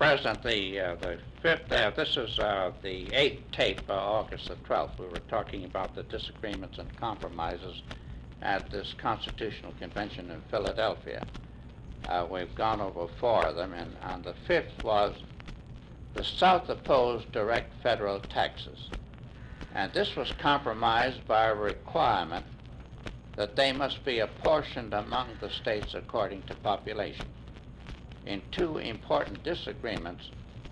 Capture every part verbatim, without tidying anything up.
President, the uh, the fifth. Uh, this is uh, the eighth tape, uh, August the twelfth. We were talking about the disagreements and compromises at this Constitutional Convention in Philadelphia. Uh, we've gone over four of them, and on the fifth was the South opposed direct federal taxes, and this was compromised by a requirement that they must be apportioned among the states according to population. In two important disagreements,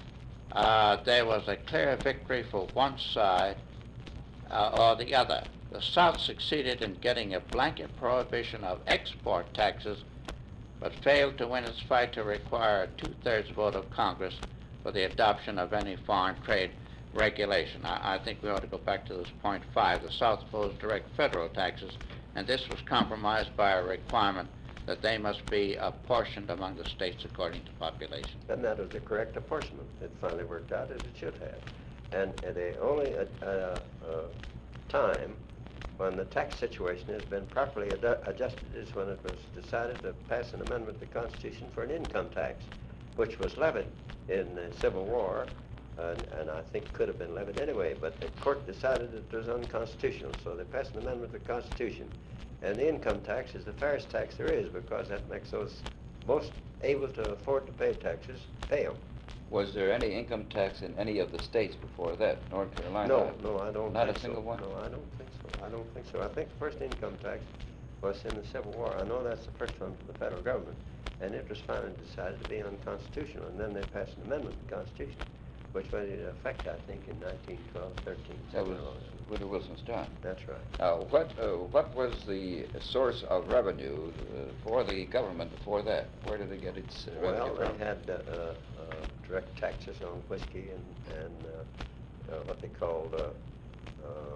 uh, there was a clear victory for one side uh, or the other. The South succeeded in getting a blanket prohibition of export taxes, but failed to win its fight to require a two-thirds vote of Congress for the adoption of any foreign trade regulation. I, I think we ought to go back to this point five. The South opposed direct federal taxes, and this was compromised by a requirement that they must be apportioned among the states according to population. And that was the correct apportionment. It finally worked out as it should have. And uh, the only uh, uh, uh, time when the tax situation has been properly ad adjusted is when it was decided to pass an amendment to the Constitution for an income tax, which was levied in the Civil War, and, and I think could have been levied anyway, but the court decided it was unconstitutional, so they passed an amendment to the Constitution. And the income tax is the fairest tax there is, because that makes those most able to afford to pay taxes pay them. Was there any income tax in any of the states before that, North Carolina? No, no, I don't Not think a single so. one? No, I don't think so. I don't think so. I think the first income tax was in the Civil War. I know that's the first one for the federal government, and it was finally decided to be unconstitutional, and then they passed an amendment to the Constitution, which went into effect, I think, in nineteen twelve, thirteen. That was Woodrow Wilson's time. That's right. Now, what, uh, what was the source of revenue uh, for the government before that? Where did it get its uh, Well, revenue from? they had uh, uh, direct taxes on whiskey and, and uh, uh, what they called uh, uh,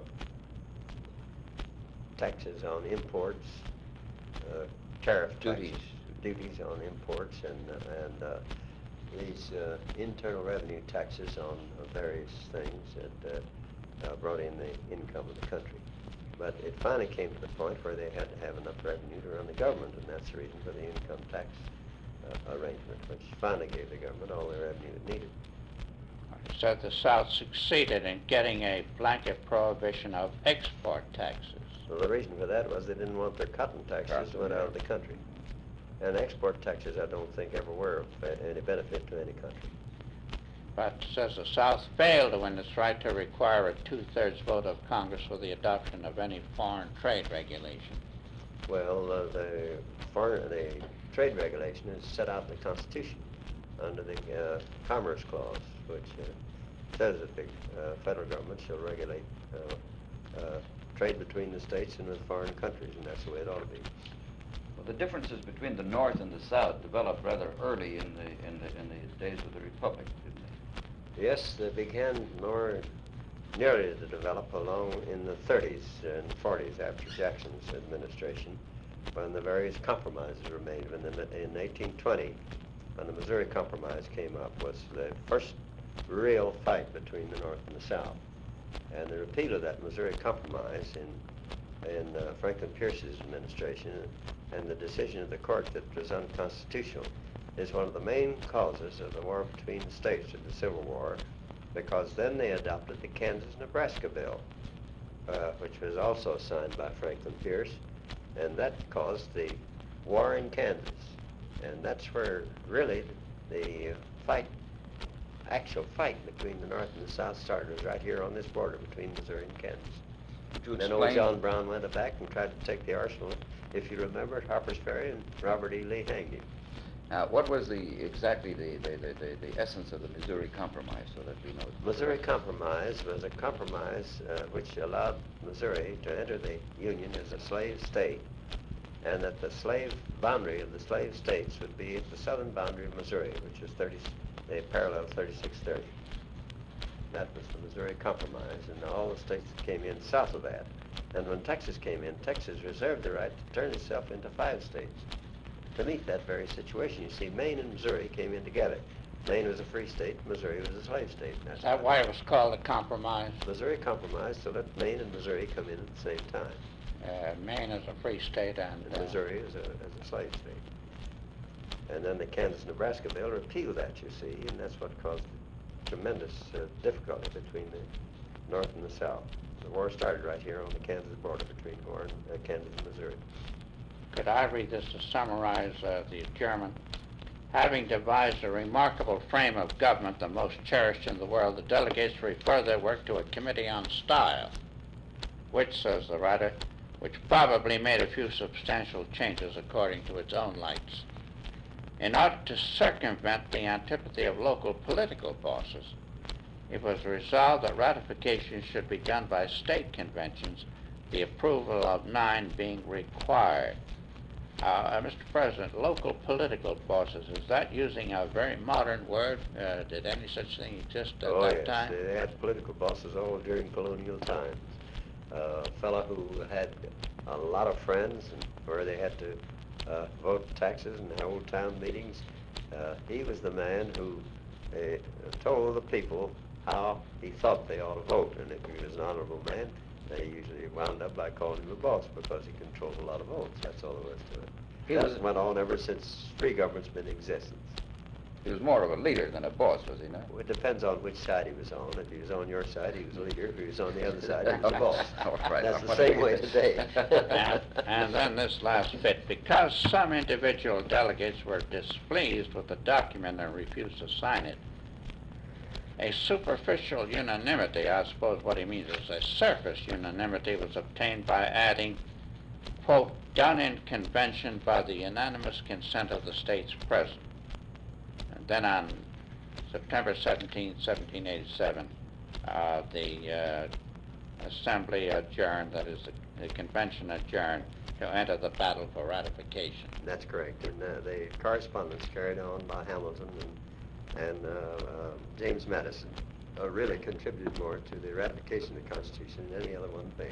taxes on imports, uh, tariff Duties. taxes, duties on imports, and, uh, and uh, these uh, internal revenue taxes on uh, various things that uh, uh, brought in the income of the country. But it finally came to the point where they had to have enough revenue to run the government, and that's the reason for the income tax uh, arrangement, which finally gave the government all the revenue it needed. So the South succeeded in getting a blanket prohibition of export taxes. Well, the reason for that was they didn't want their cotton taxes Cotton, went out of yeah. the country. And export taxes, I don't think, ever were of any benefit to any country. But it says the South failed to win its right to require a two-thirds vote of Congress for the adoption of any foreign trade regulation. Well, uh, the foreign, the trade regulation is set out in the Constitution under the uh, Commerce Clause, which uh, says that the uh, federal government shall regulate uh, uh, trade between the states and with foreign countries, and that's the way it ought to be. Well, the differences between the North and the South developed rather early in the, in the, in the days of the Republic, didn't they? Yes, they began more nearly to develop along in the thirties and forties after Jackson's administration, when the various compromises were made. When the, in eighteen twenty, when the Missouri Compromise came up, was the first real fight between the North and the South. And the repeal of that Missouri Compromise in, in uh, Franklin Pierce's administration and the decision of the court that it was unconstitutional is one of the main causes of the war between the states of the Civil War, because then they adopted the Kansas-Nebraska bill, uh, which was also signed by Franklin Pierce, and that caused the war in Kansas. And that's where really the fight, actual fight between the North and the South started, was right here on this border between Missouri and Kansas. Could you Then old explain- John Brown went back and tried to take the arsenal, if you remember, at Harper's Ferry, and Robert E. Lee hanged him. Now, what was the exactly the, the, the, the, the essence of the Missouri Compromise, so that we know? Missouri Compromise was a compromise uh, which allowed Missouri to enter the Union as a slave state, and that the slave boundary of the slave states would be at the southern boundary of Missouri, which is thirty, the parallel thirty-six thirty. That was the Missouri Compromise, and all the states that came in south of that. And when Texas came in, Texas reserved the right to turn itself into five states to meet that very situation. You see, Maine and Missouri came in together. Maine was a free state, Missouri was a slave state. Is that why it was called a compromise? Missouri Compromise to let Maine and Missouri come in at the same time. Uh, Maine is a free state, and And uh, Missouri is a, is a slave state. And then the Kansas-Nebraska bill repealed that, you see, and that's what caused tremendous uh, difficulty between the North and the South. The war started right here on the Kansas border between Warren, uh, Kansas and Missouri. Could I read this to summarize uh, the adjournment? Having devised a remarkable frame of government, the most cherished in the world, the delegates refer their work to a committee on style, which, says the writer, which probably made a few substantial changes according to its own lights. In order to circumvent the antipathy of local political bosses, it was resolved that ratification should be done by state conventions, the approval of nine being required. Uh, uh, Mister President, local political bosses, is that using a very modern word? Uh, did any such thing exist at oh, that yes. time? They had political bosses all during colonial times. Uh, a fellow who had a lot of friends and where they had to uh, vote taxes and hold town meetings. Uh, he was the man who uh, told the people how he thought they ought to vote. And if he was an honorable man, they usually wound up by calling him a boss because he controlled a lot of votes. That's all there was to it. He that was, went on ever since free government's been in existence. he was more of a leader than a boss, was he not? Well, it depends on which side he was on. If he was on your side, he was a leader. If he was on the other side, he was a boss. All right. That's the same way today. and, and then this last bit, because some individual delegates were displeased with the document and refused to sign it, a superficial unanimity, I suppose what he means is a surface unanimity, was obtained by adding, quote, done in convention by the unanimous consent of the states present. And then on September seventeenth, seventeen eighty-seven, uh, the uh, assembly adjourned, that is, the, the convention adjourned to enter the battle for ratification. That's correct. And uh, the correspondence carried on by Hamilton and and uh, uh, James Madison uh, really contributed more to the ratification of the Constitution than any other one thing.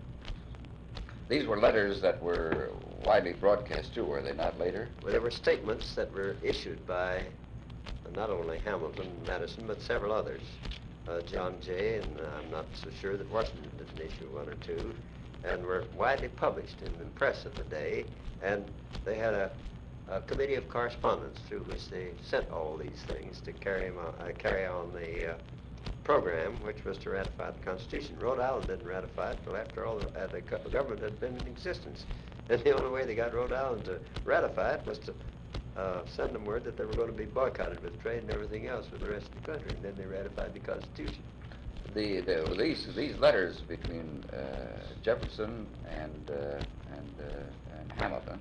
These were letters that were widely broadcast too, were they not, later? Well, there were statements that were issued by not only Hamilton and Madison, but several others. Uh, John Jay, and uh, I'm not so sure that Washington didn't issue one or two, and were widely published in the press of the day, and they had a a committee of correspondence through which they sent all these things to carry, them on, uh, carry on the uh, program, which was to ratify the Constitution. Rhode Island didn't ratify it until after all the, uh, the government had been in existence. And the only way they got Rhode Island to ratify it was to uh, send them word that they were going to be boycotted with trade and everything else with the rest of the country, and then they ratified the Constitution. The, the these these letters between uh, Jefferson and uh, and uh, and Hamilton.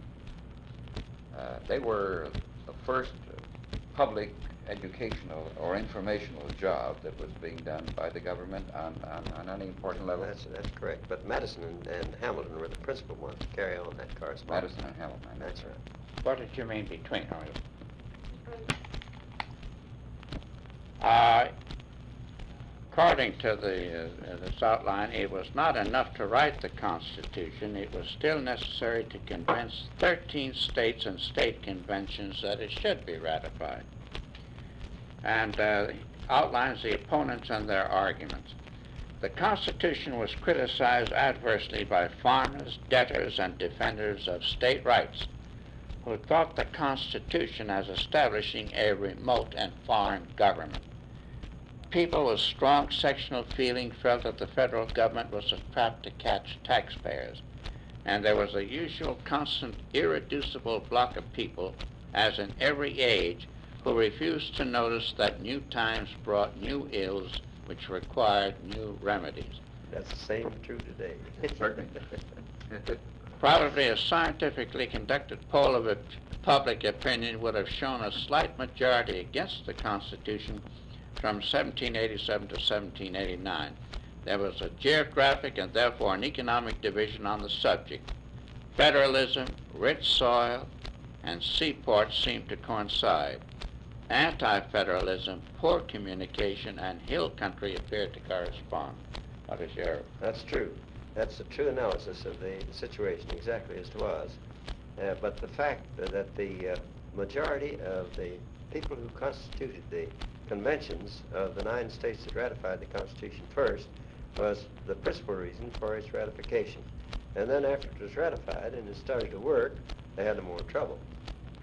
Uh, they were the first public educational or informational job that was being done by the government on, on, on any important level. That's, that's correct. But Madison and, and Hamilton were the principal ones to carry on that correspondence. Madison and Hamilton. That's right. What did you mean between? Uh, according to the, uh, this outline, it was not enough to write the Constitution. It was still necessary to convince thirteen states and state conventions that it should be ratified. And uh, outlines the opponents and their arguments. The Constitution was criticized adversely by farmers, debtors, and defenders of state rights, who thought the Constitution as establishing a remote and foreign government. People with strong sectional feeling felt that the federal government was a trap to catch taxpayers, and there was a usual constant irreducible block of people, as in every age, who refused to notice that new times brought new ills which required new remedies. That's the same true today. Certainly. Probably a scientifically conducted poll of public opinion would have shown a slight majority against the Constitution from seventeen eighty-seven to seventeen eighty-nine. There was a geographic and therefore an economic division on the subject. Federalism, rich soil, and seaports seemed to coincide. Anti-federalism, poor communication, and hill country appeared to correspond. What is your... That's true. That's a true analysis of the situation, exactly as it was. Uh, but the fact that the uh, majority of the people who constituted the conventions of the nine states that ratified the Constitution first was the principal reason for its ratification. And then after it was ratified and it started to work, they had no more trouble.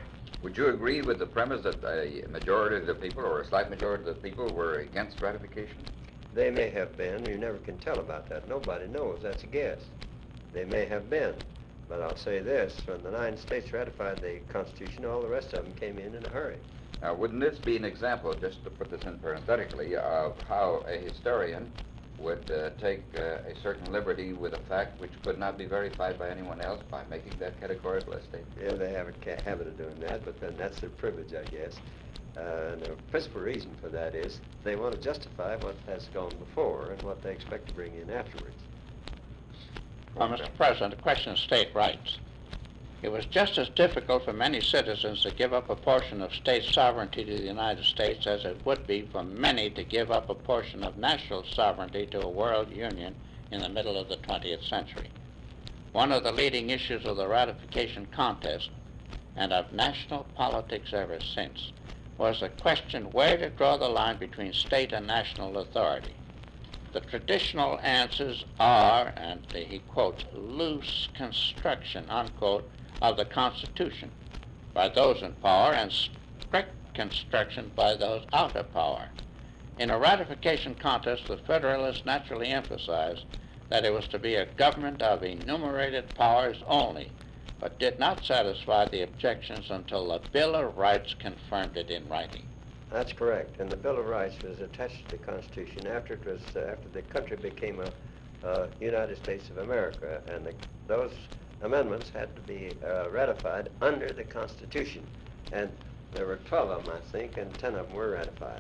Would you agree with the premise that a majority of the people, or a slight majority of the people, were against ratification? They may have been. You never can tell about that. Nobody knows. That's a guess. They may have been. But I'll say this, when the nine states ratified the Constitution, all the rest of them came in in a hurry. Now, wouldn't this be an example, just to put this in parenthetically, of how a historian would uh, take uh, a certain liberty with a fact which could not be verified by anyone else by making that categorical a statement? Yeah, they have a ca- habit of doing that, but then that's their privilege, I guess. Uh, and the principal reason for that is they want to justify what has gone before and what they expect to bring in afterwards. Well, Mister President, the question of state rights. It was just as difficult for many citizens to give up a portion of state sovereignty to the United States as it would be for many to give up a portion of national sovereignty to a world union in the middle of the twentieth century. One of the leading issues of the ratification contest, and of national politics ever since, was the question where to draw the line between state and national authority. The traditional answers are, and he quotes, loose construction, unquote, of the Constitution by those in power and strict construction by those out of power. In a ratification contest, the Federalists naturally emphasized that it was to be a government of enumerated powers only, but did not satisfy the objections until the Bill of Rights confirmed it in writing. That's correct. And the Bill of Rights was attached to the Constitution after it was uh, after the country became a uh, United States of America, and the, those amendments had to be uh, ratified under the Constitution. And there were twelve of them, I think, and ten of them were ratified.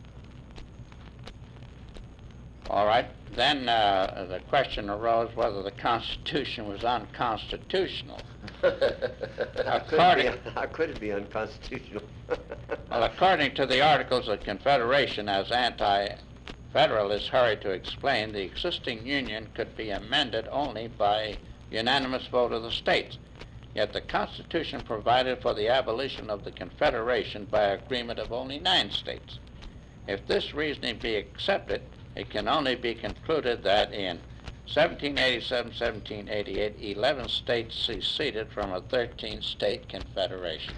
All right. Then uh, the question arose whether the Constitution was unconstitutional. how, could According- it be, how could it be unconstitutional? Well, according to the Articles of Confederation, as anti-federalists hurried to explain, the existing union could be amended only by unanimous vote of the states. Yet the Constitution provided for the abolition of the Confederation by agreement of only nine states. If this reasoning be accepted, it can only be concluded that in seventeen eighty-seven, seventeen eighty-eight, eleven states seceded from a thirteen-state confederation.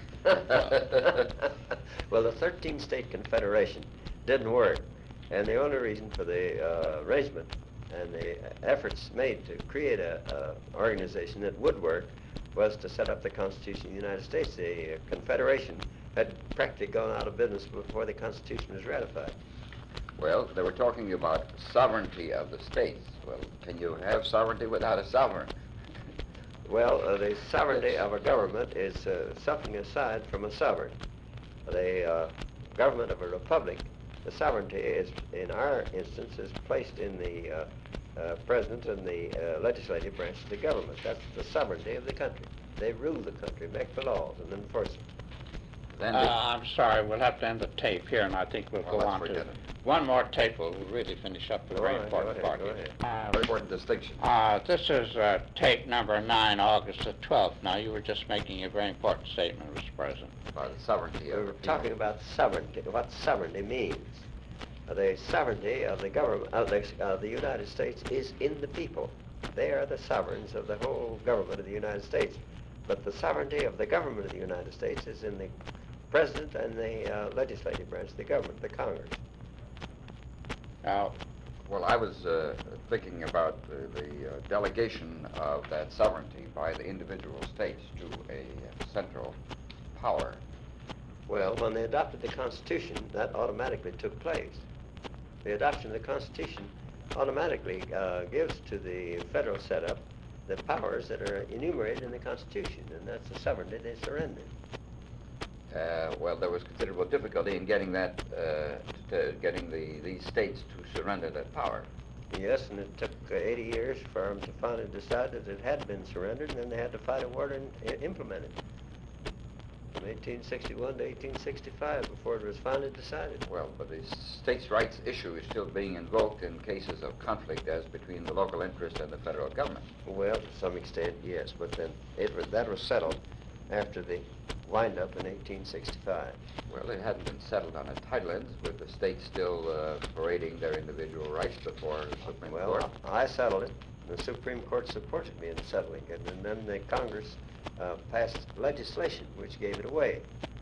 Well, the thirteen-state confederation didn't work, and the only reason for the uh, arrangement and the efforts made to create a, a organization that would work was to set up the Constitution of the United States. The uh, Confederation had practically gone out of business before the Constitution was ratified. Well, they were talking about sovereignty of the states. Well, can you have sovereignty without a sovereign? Well, uh, the sovereignty of a government is uh, something aside from a sovereign. The uh, government of a republic, the sovereignty is, in our instance, is placed in the uh, uh, president and the uh, legislative branch of the government. That's the sovereignty of the country. They rule the country, make the laws, and enforce them. Then Uh, the- I'm sorry, we'll have to end the tape here, and I think we'll Well, go let's on to forget it. one more tape. Will really finish up the Go very ahead, important go part. ahead, go here. ahead. very important distinction. Uh, this is uh, tape number nine, August the twelfth. Now, you were just making a very important statement, Mister President. About the sovereignty We of were the people. talking about sovereignty, what sovereignty means. Uh, the sovereignty of the government of the, of the United States is in the people. They are the sovereigns of the whole government of the United States. But the sovereignty of the government of the United States is in the president and the uh, legislative branch of the government, the Congress. Now, Well, I was uh, thinking about uh, the uh, delegation of that sovereignty by the individual states to a uh, central power. Well, when they adopted the Constitution, that automatically took place. The adoption of the Constitution automatically uh, gives to the federal setup the powers that are enumerated in the Constitution, and that's the sovereignty they surrendered. Uh, well, there was considerable difficulty in getting that, uh, to getting the these states to surrender that power. Yes, and it took uh, eighty years for them to finally decide that it had been surrendered, and then they had to fight a war and i- implement it. From eighteen sixty-one to eighteen sixty-five before it was finally decided. Well, but the states' rights issue is still being invoked in cases of conflict as between the local interest and the federal government. Well, to some extent, yes, but then it was, that was settled after the wind-up in eighteen sixty-five. Well, it hadn't been settled on a title ends, with the states still uh, parading their individual rights before the Supreme Court. Well, I settled it. The Supreme Court supported me in settling it, and then the Congress uh, passed legislation which gave it away.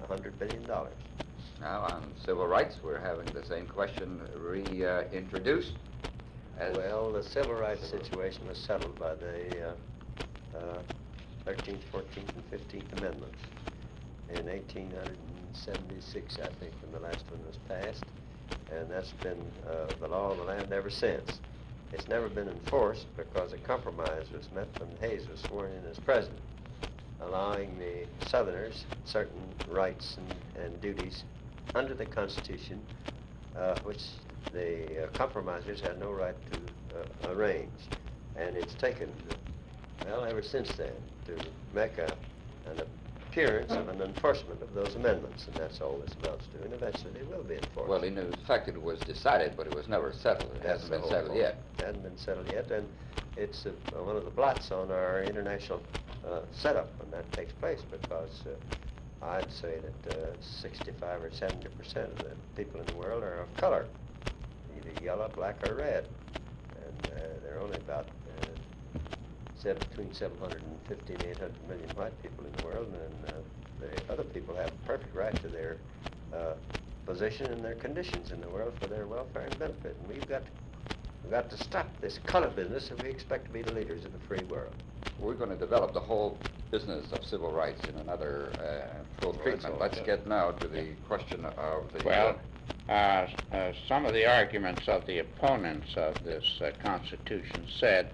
one hundred billion dollars. Now, on civil rights, we're having the same question reintroduced. As Well, the civil rights situation was settled by the uh, uh, thirteenth, fourteenth, and fifteenth Amendments in eighteen seventy-six, I think, when the last one was passed, and that's been uh, the law of the land ever since. It's never been enforced because a compromise was met when Hayes was sworn in as president, allowing the Southerners certain rights and, and duties under the Constitution, uh, which the uh, compromisers had no right to uh, arrange. And it's taken, well, ever since then, to make a, an appearance of an enforcement of those amendments, and that's all this amounts to, and eventually they will be enforced. well, in fact, it was decided, but it was never settled. It That's hasn't the been whole settled point. yet. It hasn't been settled yet, and it's uh, one of the blots on our international uh, setup when that takes place, because uh, I'd say that uh, sixty-five or seventy percent of the people in the world are of color, either yellow, black, or red, and uh, there are only about uh, seven, between seven hundred fifty and eight hundred million white people in the world, and uh, the other people have a perfect right to their uh, position and their conditions in the world for their welfare and benefit. And we've got to, we've got to stop this color business if we expect to be the leaders of the free world. We're going to develop the whole business of civil rights in another uh, full Well, treatment. that's all, Let's yeah. get now to the question of the... Well, uh, uh, some of the arguments of the opponents of this uh, Constitution said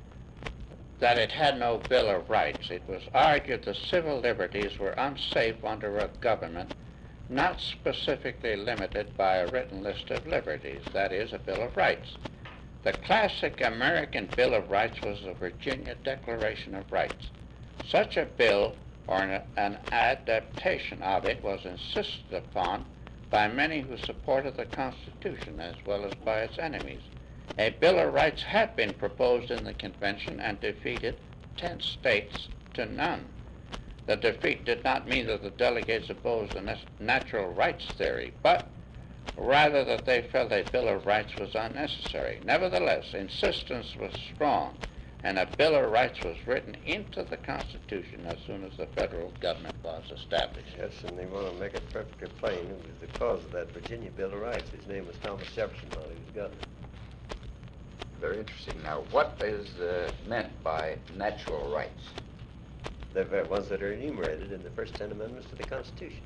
that it had no Bill of Rights. It was argued the civil liberties were unsafe under a government not specifically limited by a written list of liberties, that is, a Bill of Rights. The classic American Bill of Rights was the Virginia Declaration of Rights. Such a bill, or an, an adaptation of it, was insisted upon by many who supported the Constitution as well as by its enemies. A Bill of Rights had been proposed in the convention and defeated ten states to none. The defeat did not mean that the delegates opposed the natural rights theory, but rather that they felt a Bill of Rights was unnecessary. Nevertheless, insistence was strong, and a Bill of Rights was written into the Constitution as soon as the federal government was established. Yes, and they want to make it perfectly plain who was the cause of that Virginia Bill of Rights. His name was Thomas Jefferson while he was governor. Very interesting. Now, what is uh, meant by natural rights? The very ones that are enumerated in the first ten amendments to the Constitution.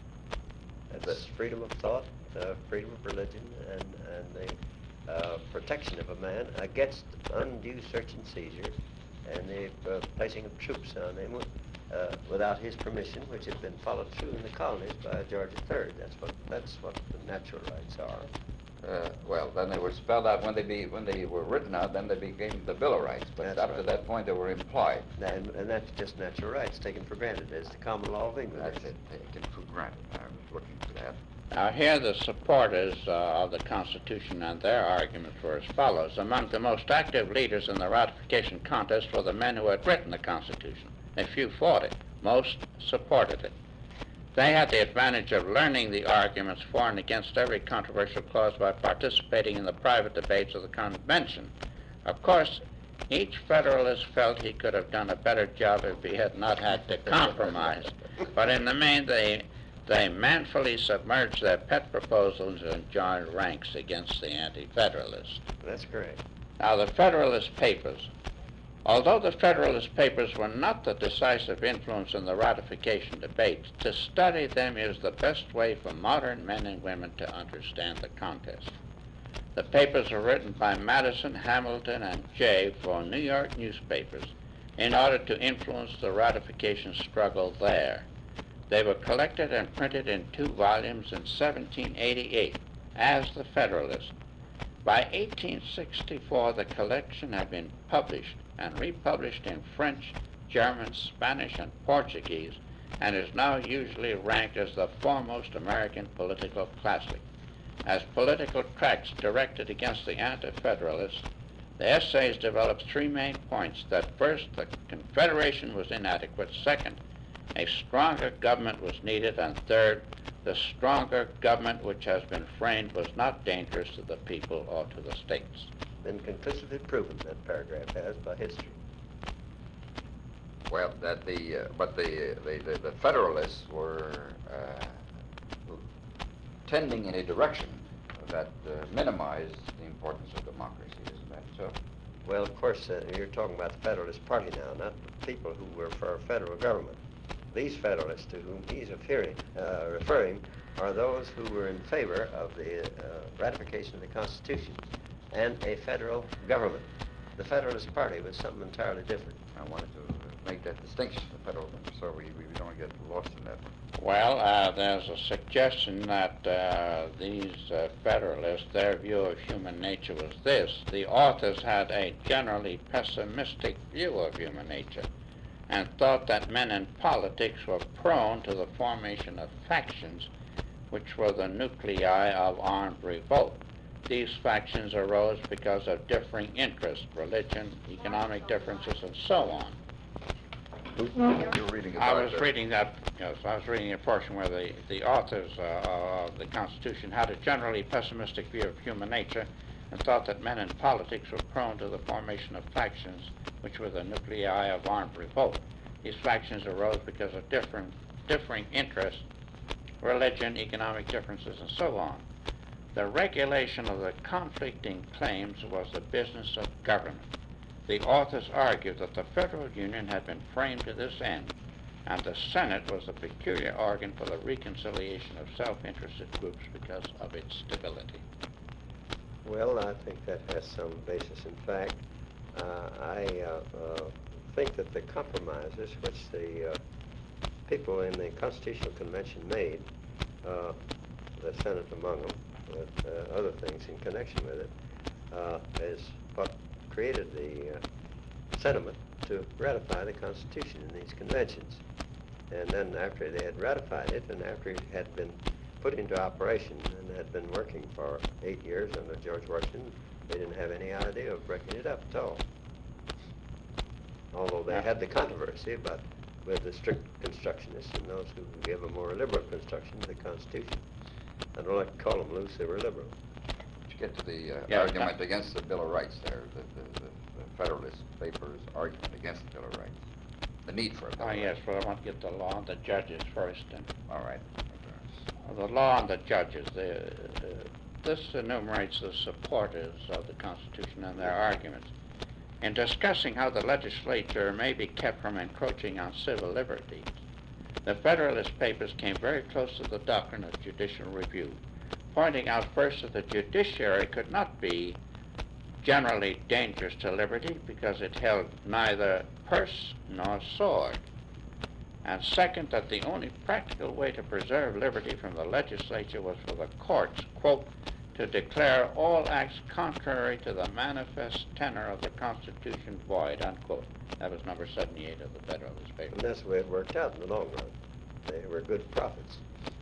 That's freedom of thought, uh, freedom of religion, and, and the uh, protection of a man against undue search and seizure, and the uh, placing of troops on him uh, without his permission, which had been followed through in the colonies by George the Third. That's what that's what the natural rights are. Uh, well, then they were spelled out when they be when they were written out. Then they became the Bill of Rights. But That's up right. to that point, they were implied. And, and that's just natural rights taken for granted as the common law of England. That's it. Taken for granted. I was looking for that. Now, here the supporters uh, of the Constitution and their arguments were as follows. Among the most active leaders in the ratification contest were the men who had written the Constitution. A few fought it. Most supported it. They had the advantage of learning the arguments for and against every controversial clause by participating in the private debates of the convention. Of course, each Federalist felt he could have done a better job if he had not had to compromise. But in the main, they, they manfully submerged their pet proposals and joined ranks against the anti-Federalists. That's correct. Now, the Federalist Papers. Although the Federalist Papers were not the decisive influence in the ratification debate, to study them is the best way for modern men and women to understand the contest. The papers were written by Madison, Hamilton, and Jay for New York newspapers in order to influence the ratification struggle there. They were collected and printed in two volumes in seventeen eighty-eight as the Federalist. By eighteen sixty-four, the collection had been published and republished in French, German, Spanish, and Portuguese, and is now usually ranked as the foremost American political classic. As political tracts directed against the anti-Federalists, the essays developed three main points: that first, the Confederation was inadequate; second, a stronger government was needed; and third, the stronger government which has been framed was not dangerous to the people or to the states. Been conclusively proven, that paragraph has, by history. Well, that the, uh, but the, the, the, the Federalists were uh, tending in a direction that uh, minimized the importance of democracy, isn't that so? Well, of course, uh, you're talking about the Federalist Party now, not the people who were for a federal government. These Federalists to whom he's referring, uh, referring are those who were in favor of the uh, ratification of the Constitution and a federal government. The Federalist Party was something entirely different. I wanted to make that distinction, the federal, so we, we don't get lost in that. Well, uh, there's a suggestion that uh, these uh, Federalists, their view of human nature was this: the authors had a generally pessimistic view of human nature and thought that men in politics were prone to the formation of factions which were the nuclei of armed revolt. These factions arose because of differing interests, religion, economic differences, and so on. You're reading I about was uh, reading that, yes, I was reading a portion where the, the authors uh, of the Constitution had a generally pessimistic view of human nature and thought that men in politics were prone to the formation of factions which were the nuclei of armed revolt. These factions arose because of different, differing interests, religion, economic differences, and so on. The regulation of the conflicting claims was the business of government. The authors argued that the federal union had been framed to this end, and the Senate was a peculiar organ for the reconciliation of self-interested groups because of its stability. Well, I think that has some basis in fact. Uh, I uh, uh, think that the compromises which the uh, people in the Constitutional Convention made, uh, the Senate among them, with uh, other things in connection with it, uh, is what created the uh, sentiment to ratify the Constitution in these conventions. And then after they had ratified it, and after it had been put into operation and had been working for eight years under George Washington, they didn't have any idea of breaking it up at all. Although they had the controversy, but with the strict constructionists and those who gave a more liberal construction to the Constitution. I don't like to call them loose, they were liberal. to get to the uh, Yeah, argument that- against the Bill of Rights there, the, the, the, the Federalist Papers argument against the Bill of Rights, the need for a Bill Oh, of yes, Rights. well, I want to get the law and the judges first. And All right. the law and the judges, the, uh, this enumerates the supporters of the Constitution and their arguments. In discussing how the legislature may be kept from encroaching on civil liberties, the Federalist Papers came very close to the doctrine of judicial review, pointing out first that the judiciary could not be generally dangerous to liberty because it held neither purse nor sword. And second, that the only practical way to preserve liberty from the legislature was for the courts, quote, to declare all acts contrary to the manifest tenor of the Constitution void, unquote. That was number seventy-eight of the Federalist And Papers. that's the way it worked out in the long run. They were good prophets.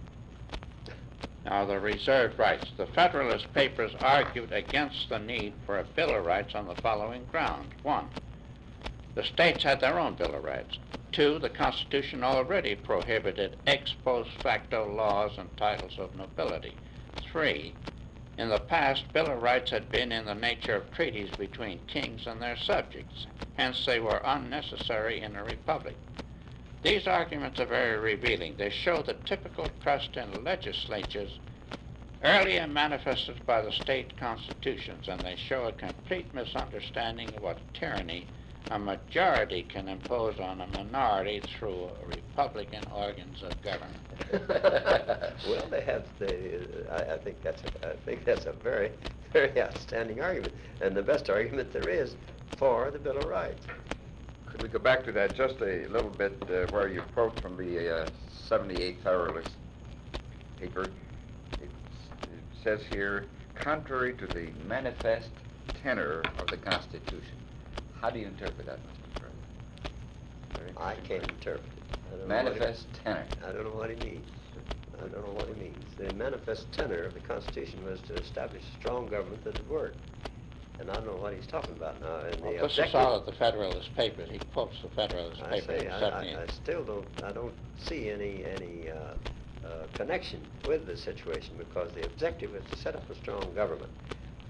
Now, the reserved rights. The Federalist Papers argued against the need for a Bill of Rights on the following grounds. One, the states had their own Bill of Rights. Two, the Constitution already prohibited ex post facto laws and titles of nobility. Three, in the past, Bill of Rights had been in the nature of treaties between kings and their subjects. Hence, they were unnecessary in a republic. These arguments are very revealing. They show the typical trust in legislatures earlier manifested by the state constitutions, and they show a complete misunderstanding of what tyranny a majority can impose on a minority through Republican organs of government. Well, they have the. I, I think that's. A, I think that's a very, very outstanding argument, and the best argument there is for the Bill of Rights. Could we go back to that just a little bit, uh, where you quote from the uh, seventy-eight Federalist paper? It, it says here, contrary to the manifest tenor of the Constitution. How do you interpret that, Mister President? I can't interpret it. I don't know Manifest tenor. What he, I don't know what he means. I don't know what he means. The manifest tenor of the Constitution was to establish a strong government that would work. And I don't know what he's talking about now. And Well, the this is objective, all of the Federalist Papers. He quotes the Federalist I Papers say, in I, seventy-eight. I, I still don't. I don't see any any uh, uh, connection with the situation, because the objective is to set up a strong government,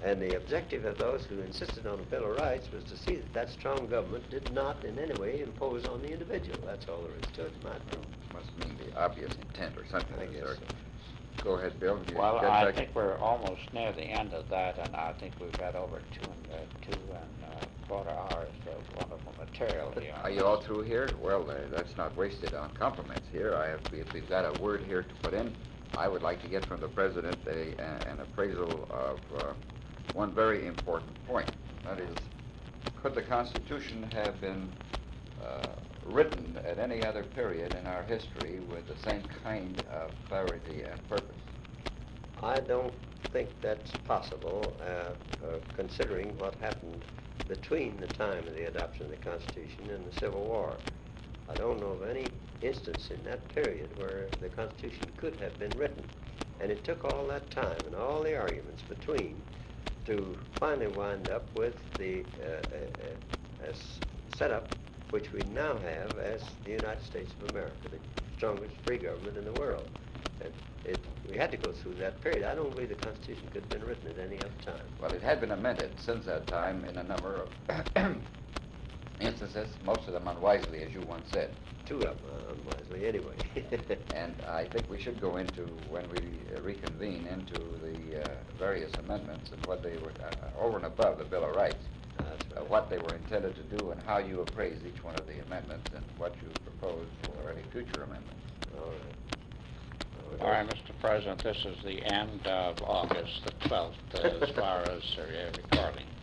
And the objective of those who insisted on a Bill of Rights was to see that that strong government did not in any way impose on the individual. That's all there is to it, in my opinion. Must mean the obvious intent or something. I of guess the sort. so. Go ahead, Bill. You Well, get I back- think we're almost near the end of that, and I think we've got over two and, uh, two and uh, quarter hours of wonderful material here. Are you all through here? Well, uh, that's not wasted on compliments here. I have, if we've got a word here to put in, I would like to get from the President a, a- an appraisal of uh, one very important point. That is, could the Constitution have been uh, written at any other period in our history with the same kind of clarity and purpose? I don't think that's possible, uh, uh, considering what happened between the time of the adoption of the Constitution and the Civil War. I don't know of any instance in that period where the Constitution could have been written. And it took all that time and all the arguments between to finally wind up with the uh, uh, uh, s- setup which we now have as the United States of America, the strongest free government in the world. And it, we had to go through that period. I don't believe the Constitution could have been written at any other time. Well, it had been amended since that time in a number of instances, most of them unwisely, as you once said. Two of them, uh, unwisely, anyway. And I think we should go into, when we uh, reconvene, into the uh, various amendments and what they were, uh, over and above the Bill of Rights, That's uh, right. what they were intended to do and how you appraise each one of the amendments and what you propose for any future amendments. All right. All right, Mister President, this is the end of August the twelfth, uh, as far as uh, recording.